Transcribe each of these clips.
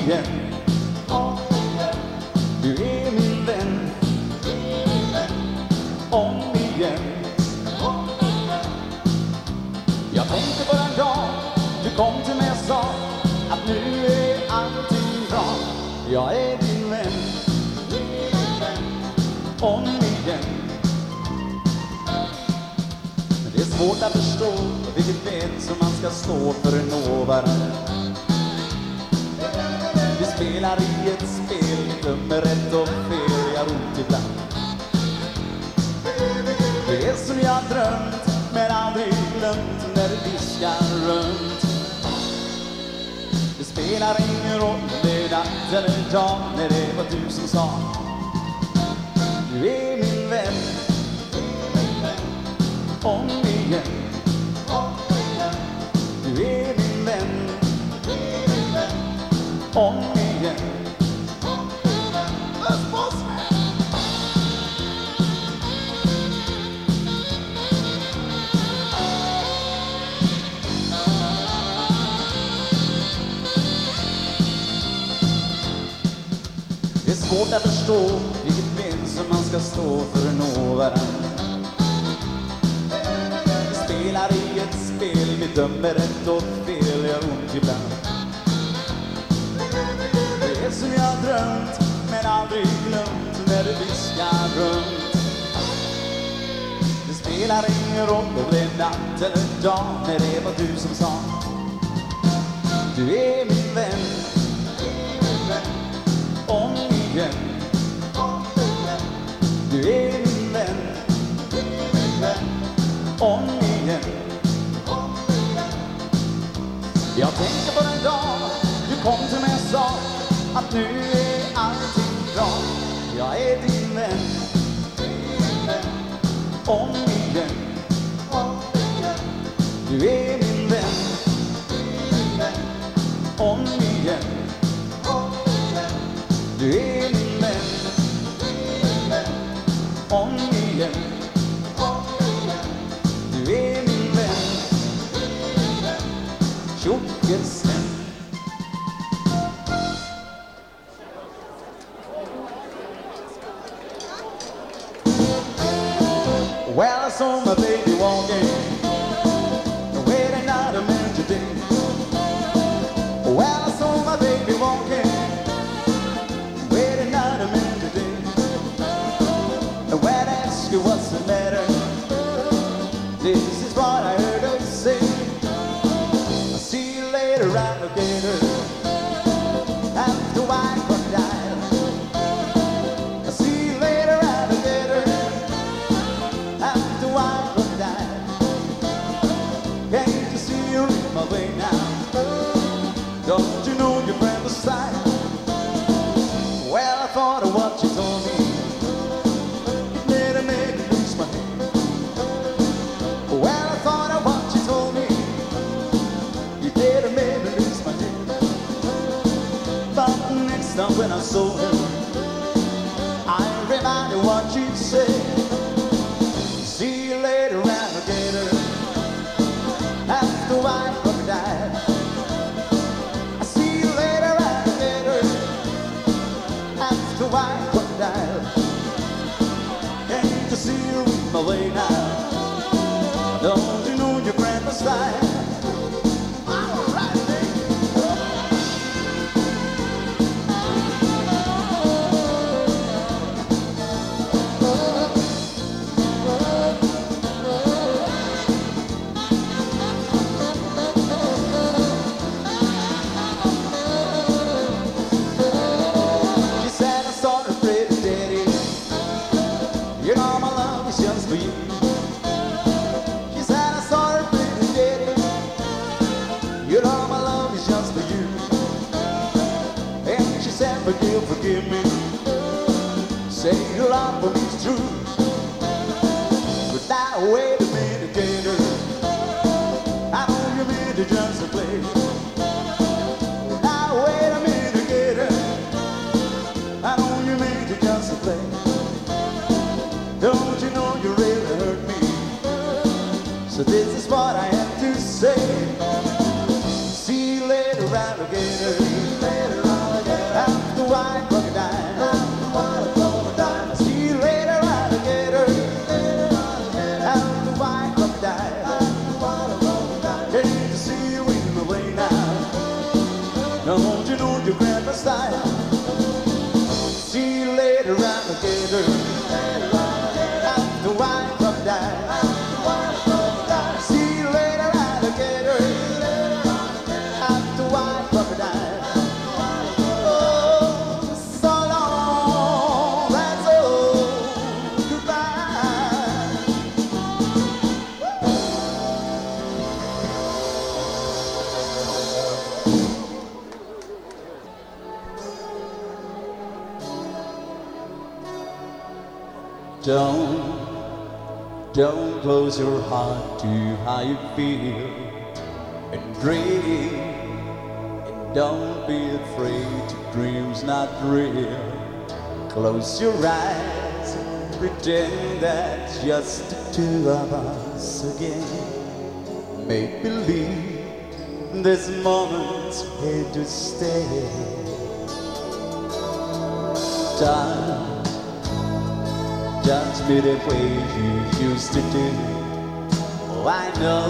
igen. Du är min vän. Om igen. Jag tänkte på den dag du kom till mig och sa att nu är allting bra. Jag är din vän. Om igen. Men det är svårt att förstå vilket ben som man ska stå för att nå varandra. Vi spelar i ett spel, glömmer rätt och fel, jag ont ibland. Det är som jag drömt, men aldrig glömt när det viskar runt. Det spelar ingen roll, det är natt eller dag, när det var du som sa du är min vän. Om igen. Du är min vän. Om igen. Det är svårt att förstå vilket ben som man ska stå för att nå varandra. Vi spelar i ett spel, vi dömer rätt och fel, gör ont ibland. Det är som jag drömt, men aldrig glömt, när det viskar runt. Det spelar ingen roll om det är natt eller dag, när det var du som sa du är min vän. Om igen. Du är min vän. Om igen. Jag tänkte på den dag du kom till mig och sa att nu är allting bra. Jag är din vän. Om igen. Du är min vän. Om igen. Du är min vän. Om igen. Du är min vän. Tjockesen. Well, I saw my baby walking waiting out a man today. Well, I saw my baby walking waiting out a man today. And when I ask you what's the matter, this is what I heard her say. I'll see you later, alligator. After white crocodile. I'll see you later, alligator. After white crocodile. Can't you see you're in my way now? Don't you know your friend was sight? Well, I thought of what you told me. It made me lose my head. Well, I thought of what you told me. You did make me lose my head. But next time when I saw her, I reminded what you said. See you later, alligator. After white crocodile. I see you later, alligator. After white crocodile. Can't you see you in my way now? Don't you know your friend was lying? For you. She said I saw her pretty daddy. You know my love is just for you. And she said forgive me. Say your love for me is true. But now wait a minute, gator. I know you meant to just play. Now wait a minute, gator. I know you meant to just play. Don't you know you really hurt me? So this is what I have to say. See you later, alligator. See you later, alligator. you know your grandma style. See you later, alligator. After wine from die. See you later, alligator. After wine from die. Oh, so long, that's all. Goodbye. Don't close your heart to how you feel, and dream, and don't be afraid to dreams not real. Close your eyes, pretend that's just the two of us again. Make believe this moment's here to stay. Time, judge me the way you used to do. Oh, I know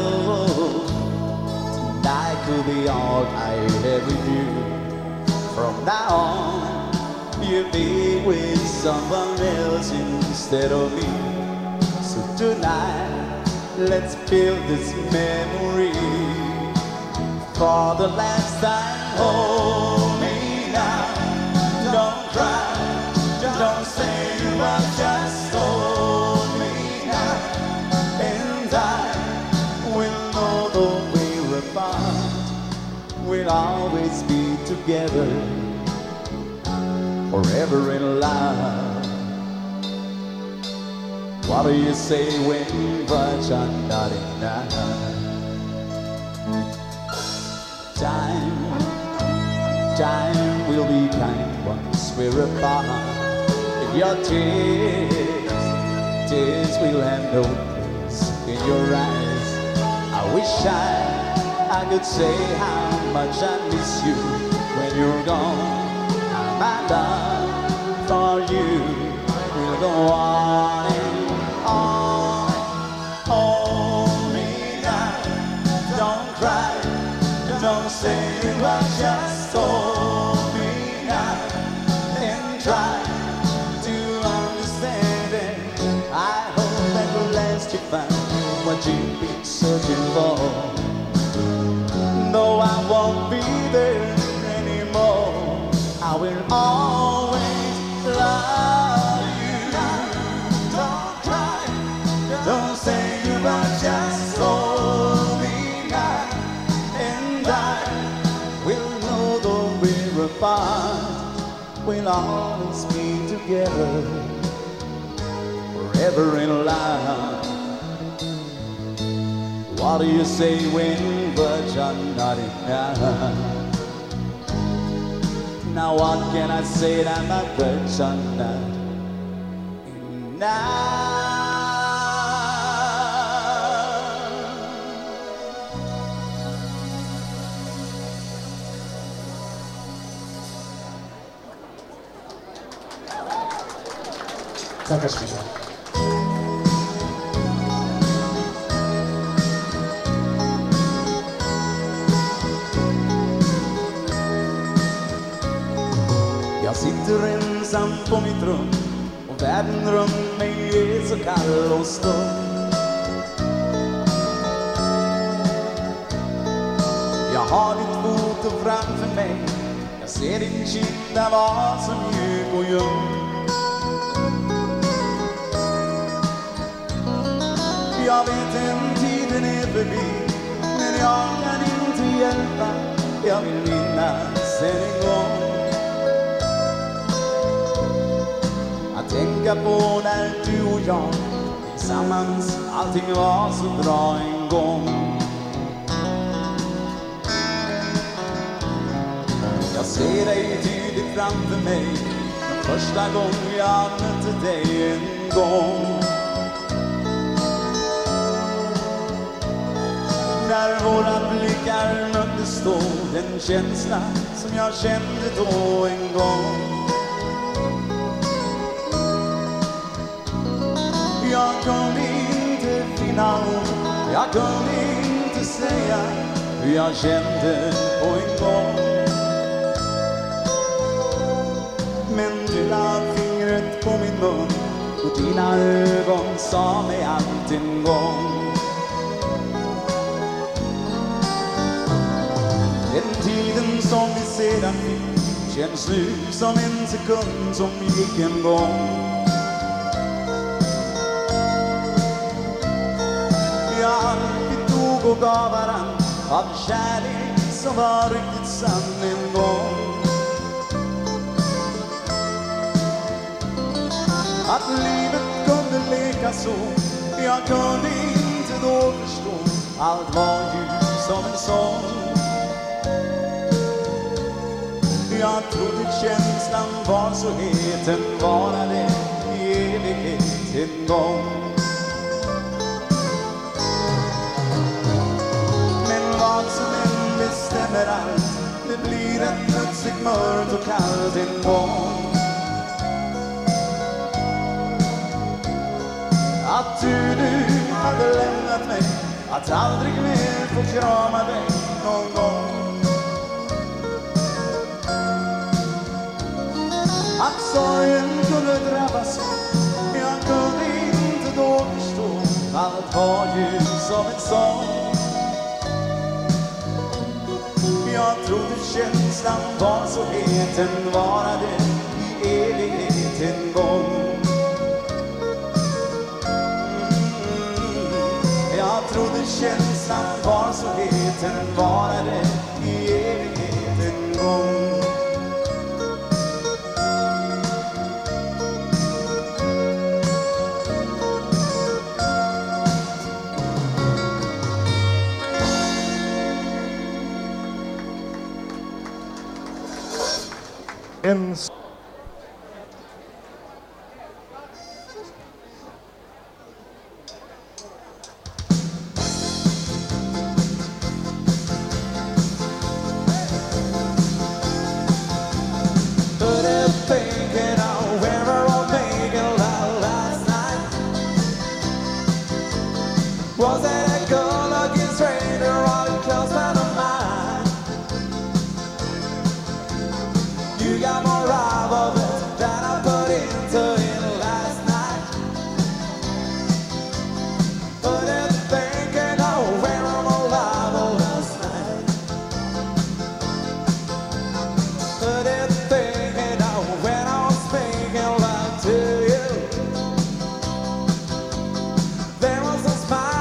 tonight could be all I ever do. From now on, you'll be with someone else instead of me. So tonight, let's build this memory. For the last time, hold me now. Don't cry, don't say you are just. Hold me now, and I will know the way we're apart. We'll always be together, forever in love. What do you say when but you're not enough? Time will be kind once we're apart. If your tears will have no place in your eyes. I wish I could say how much I miss you when you're gone. My love for you will go on and on. Hold me now, don't cry, don't say you are just. Hold me now and try to understand it. I hope at last you find what you've been searching for. Though I won't be there anymore, I will always love you. Don't cry, don't say goodbye, just hold me now, and I will know though we're apart, we'll always be together, forever in love. What do you say when but you're not enough? Now what can I say that my but you're not enough? Tack så mycket. Jag sitter ensam på mitt rum och världen runt mig är så kall och stum. Jag har ditt foto framför mig, jag ser din kind där var så mjuk och ljum. Jag vet en tiden är förbi, men jag kan inte hjälpa, jag vill minnas en gång. Tänka på när du och jag tillsammans, allting var så bra en gång. Jag ser dig tydligt framför mig, första gången jag mötte dig en gång. När våra blickar möttes då, den känsla som jag kände då en gång. Jag kunde inte finna ord, jag kunde inte säga hur jag kände på en gång. och dina ögon sa mig allt en gång. Den tiden som vi sedan fick känns nu som en sekund som gick en gång. Vi tog och gav varann av kärlek som var riktigt sann en gång. Att livet kunde leka så, jag kunde inte då förstå. Allt var ju som en sång. Jag trodde känslan var så het, den varade i evighet en gång. Men vad som än bestämmer allt, det blir ett plötsligt mörkt och kallt en gång. Att du nu hade lämnat mig, att aldrig mer få krama dig någon gång. Att sorgen kunde drabba så, jag kunde inte då förstå. Allt var ju som en sång. Jag trodde känslan var så het, den varade i evighet en gång. Jag trodde känslan var så het, den varade i evighet en gång. Was that a girl looking straight or all a close friend of mine? You got more rob of it than I put into it last night. Put it thinking, oh, where am I alive last night? Put it thinking, oh, when I was making love to you, there was a smile.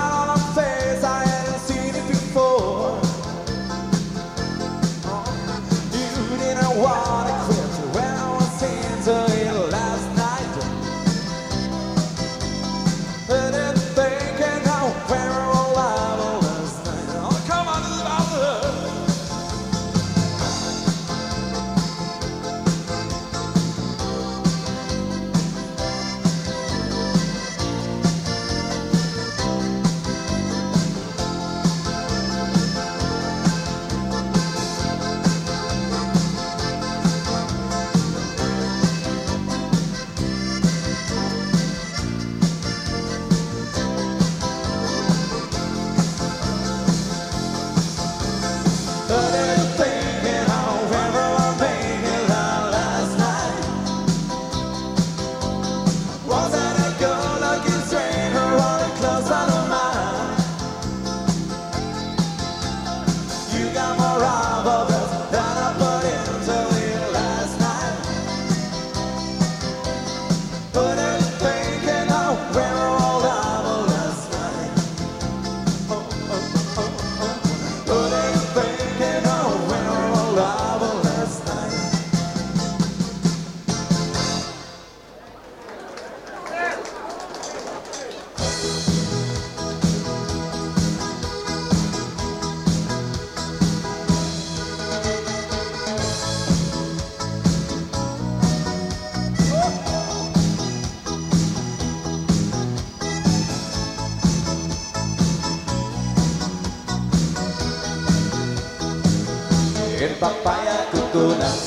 En papaya coconut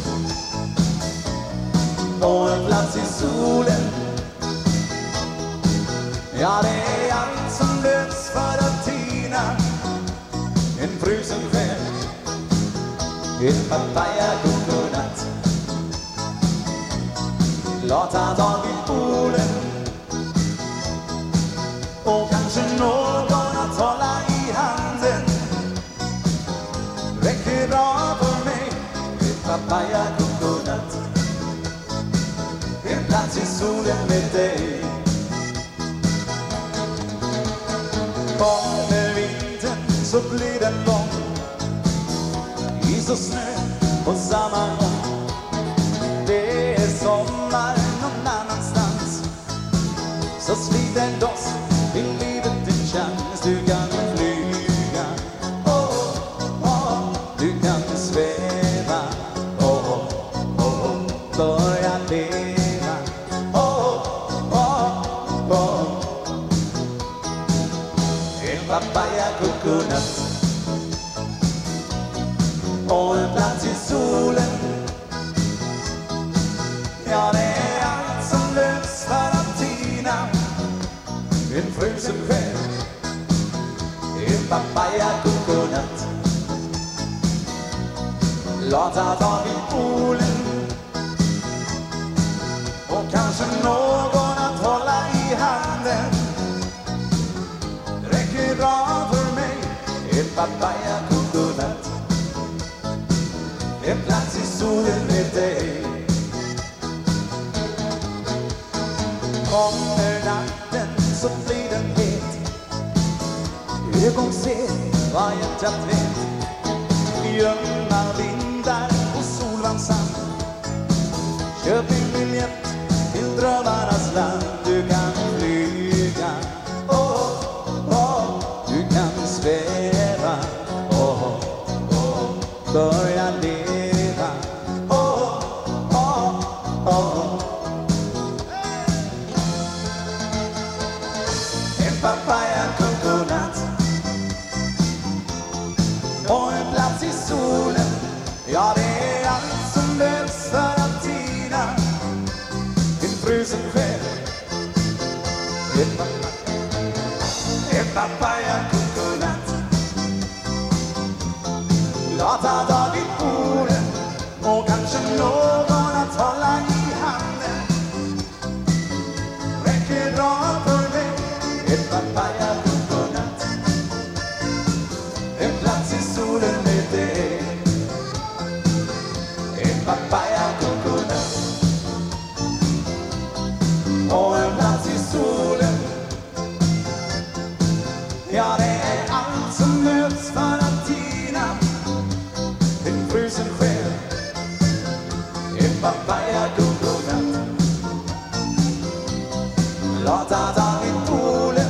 och en plats i solen. Ja, det är allt som behövs för att tina en frusen kväll. En papaya coconut, låt han tag i polen. papaya coconut. En plats i solen med dig. Kommer vintern så blir den lång. Is och snö på samma gång. Det är sommar någon annanstans. Så slit den loss, i livet en chans. Du kan flyga, du kan sväva, börja leva, en papaya coconut och en plats i solen. Ja, det är allt som lös för att tina. En frusen själ, en papaya coconut. Lata tag i poolen och kanske någon att hålla i handen. Räcker bra för mig, en papaya coconut. En plats i solen med dig. Kommer natten så blir den het. Ögon ser vad hjärtat vet. Gömma vindar och solvansand. Köp en biljett till drömmarnas land. Du kan flyga, du kan sväva, börja leva, en papaya coconut och en plats i solen. Ja, det är allt som behövs för att tina. En frusen själ, en papaya coconut. Lata dag i poolen och kanske någon att hålla i handen. Räcker bra för mig, en papaya coconut. En plats i solen med dig. En papaya coconut och en plats i solen. Ja, det är allt som behövs för att tina. En frusen själ, en papaya coconut. Lata dag i poolen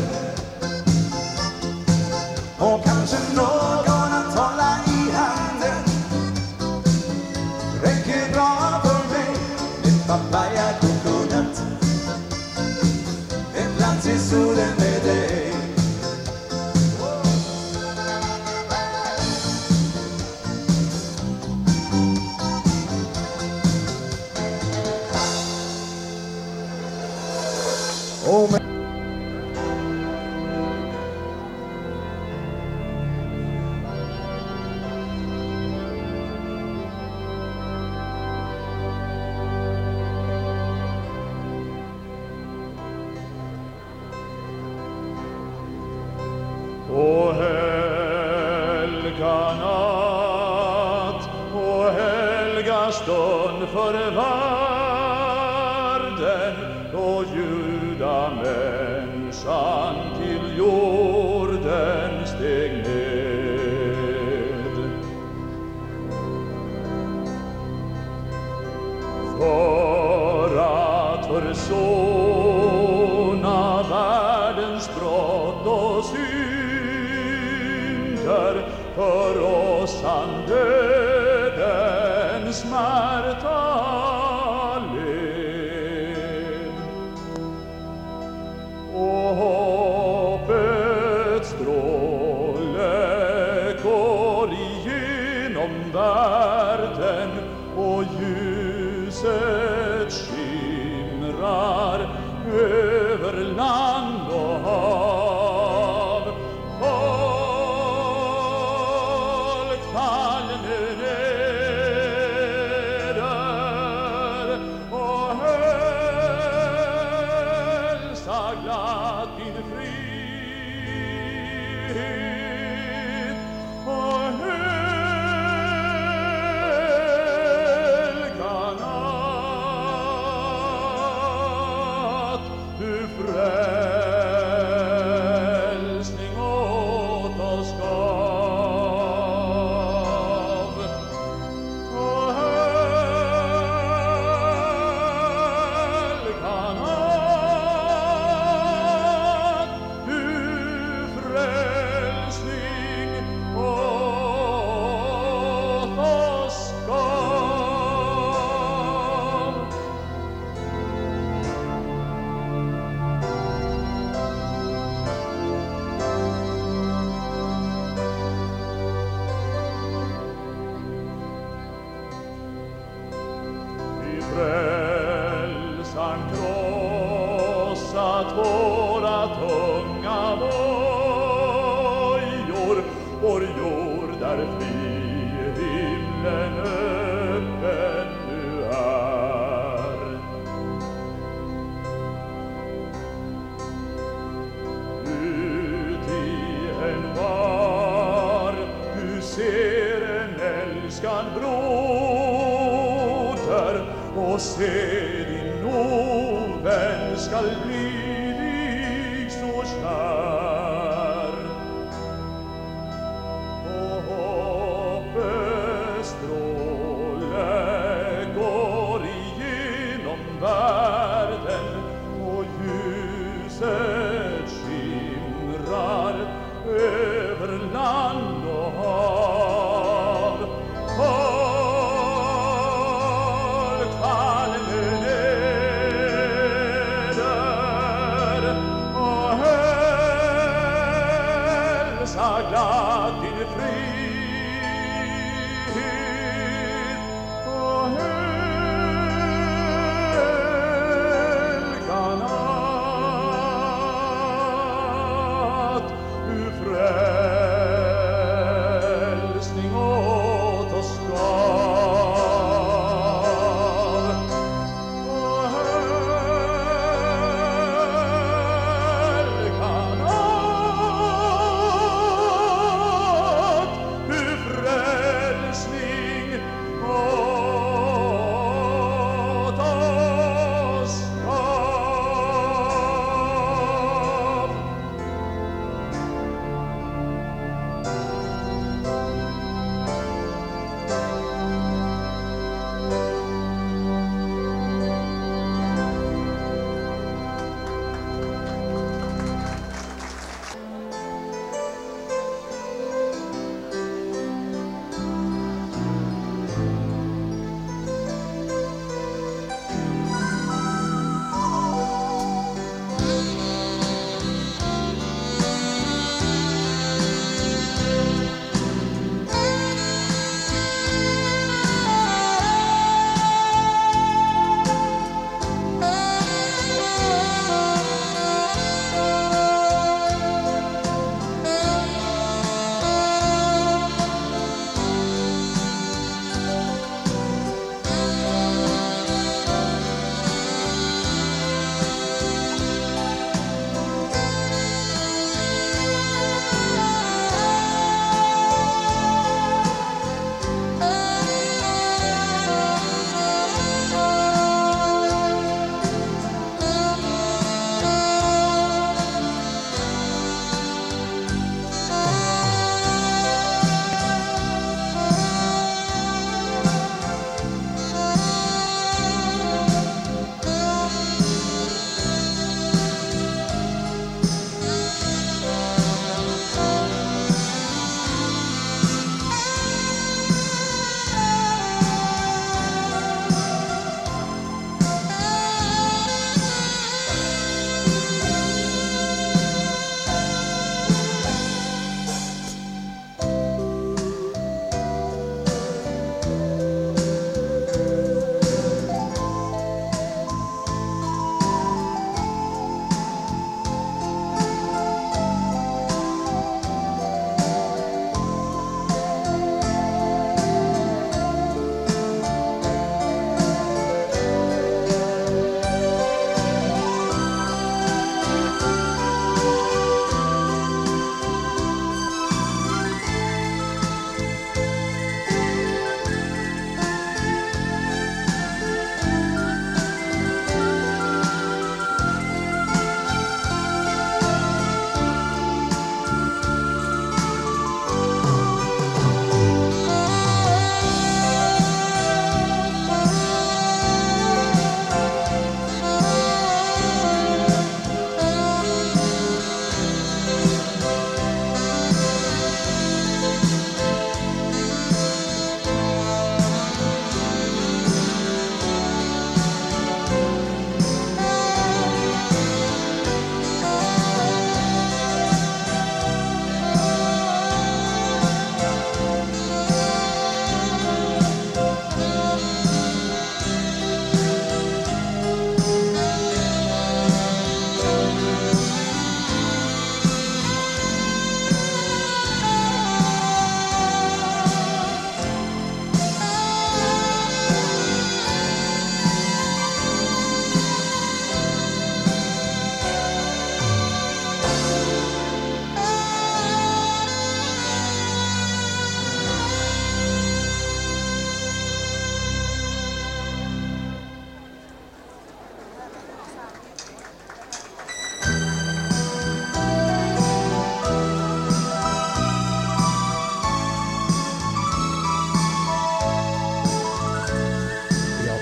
och kanske någon att hålla i handen. Räcker bra för mig, en papaya coconut. En plats i solen med dig. Oh, man. O helga natt, o helga stund för världen, då judamänniskan till jorden steg ned. För att försona världens brott och synder, för oss han dödens smärta led. Och hoppets stråle går igenom världen och ljuset skimrar över land och hav. Folk faller nu neder och hälsa glatt din frihet. Och frälsaren krossat våra tunga bojor, vår jord där fri himlen öppen nu är. Ut i en var du ser en älskad broder, och se din ovän skall bli dig så kär. Och hoppets stråle går igenom världen, och ljuset skimrar över land och hav. Folk faller neder och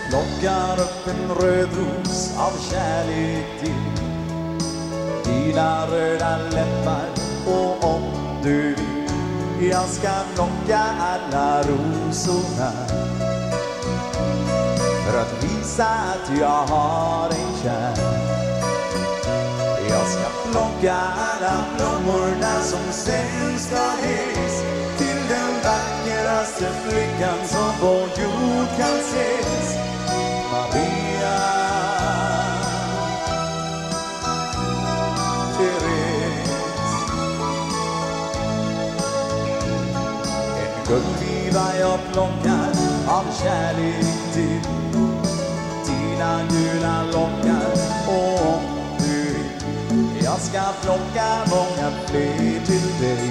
plockar upp en röd ros av kärlek till dina röda läppar. Och om du vill, jag ska plocka alla rosorna för att visa att jag har en kär. Jag ska plocka alla blommorna som sen ska ges till den vackraste flickan som på jord kan ses, Maria Therese. En guldviva jag plockar av kärlek till dina gula lockar. Och om du vill, jag ska plocka många fler till dig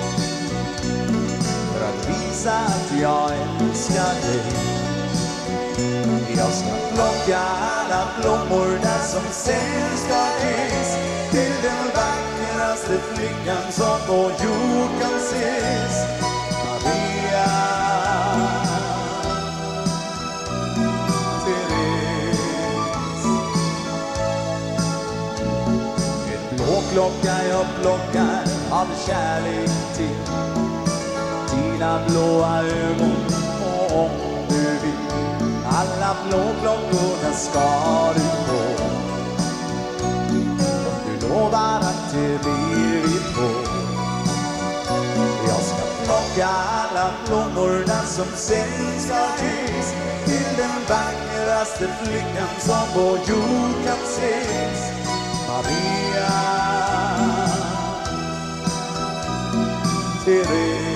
för att visa att jag älskar dig. Jag ska plocka alla blommorna som sen ska ges till den vackraste flickan som på jord kan ses, Maria Therese. En blå klocka jag plockar av kärlek till dina blåa ögon. Och om du vill, alla blå klockorna ska du få, om du lovar att det blir vi på. Jag ska plocka alla blommorna som sen ska ges till den vackraste flickan som på jord kan ses, Maria Therese.